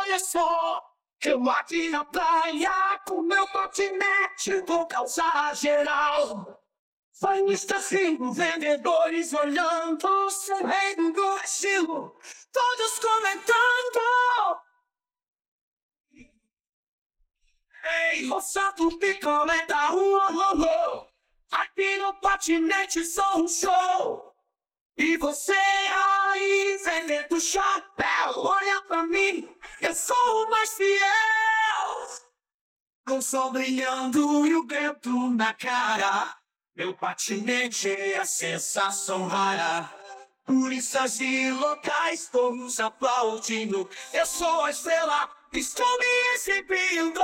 Olha só, eu aqui na praia com meu patinete vou causar geral. Vai no estacinho, vendedores olhando, sorrindo do estilo, todos comentando. Ei, moça do picolé da rua, aqui no patinete sou um show. E você aí, vendendo chapéu, olha pra mim, eu sou o mais fiel. Com o sol brilhando e o vento na cara, meu patinete é a sensação rara. Turistas e locais todos aplaudindo, eu sou a estrela, estou me exibindo.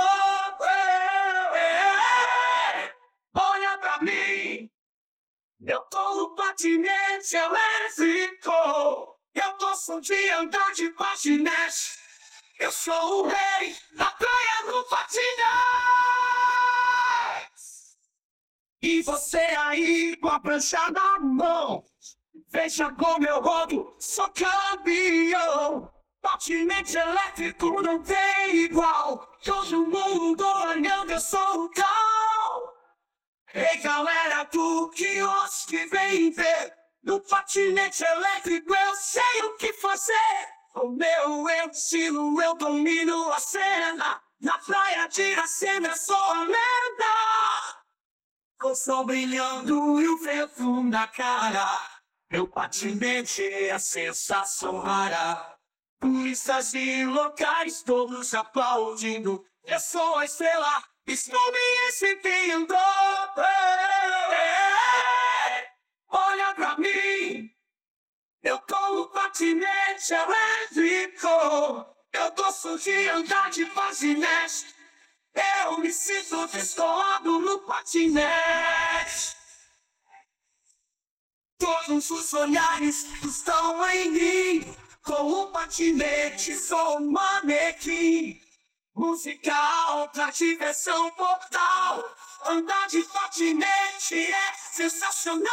Olha pra mim, eu tô no patinete elétrico. Eu gosto de andar de patinete. Eu sou o rei da praia do patinete. E você aí com a prancha na mão, veja como eu rodo, sou campeão. Patinete elétrico não tem igual, todo mundo olhando, eu sou o cão. Ei galera do quiosque, vem ver, no patinete elétrico eu sei o que fazer. O meu estilo, eu domino a cena, na praia de Iracema eu sou a lenda. Com o sol brilhando e o vento na cara, meu patinete é a sensação rara. Turistas e locais todos aplaudindo, eu sou a estrela, estou me exibindo. Olha pra mim, eu tô no patinete elétrico. Eu gosto de andar de patinete, eu me sinto descolado no patinete. Todos os olhares estão em mim, com o patinete sou um manequim. Música alta, diversão mortal, andar de patinete é sensacional.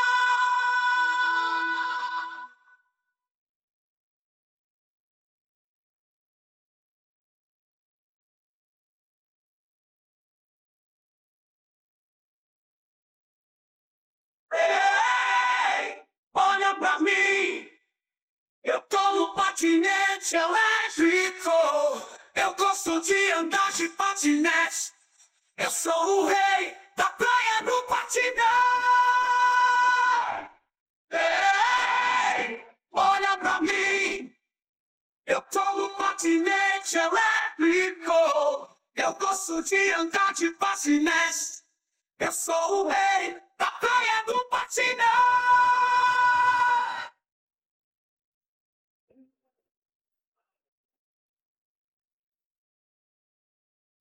Ei, olha pra mim, eu tô no patinete elétrico. Eu gosto de andar de patinete, eu sou o rei da praia do patinete. Ei, olha pra mim, eu tô no patinete elétrico. Eu gosto de andar de patinete, eu sou o rei da praia do patinete.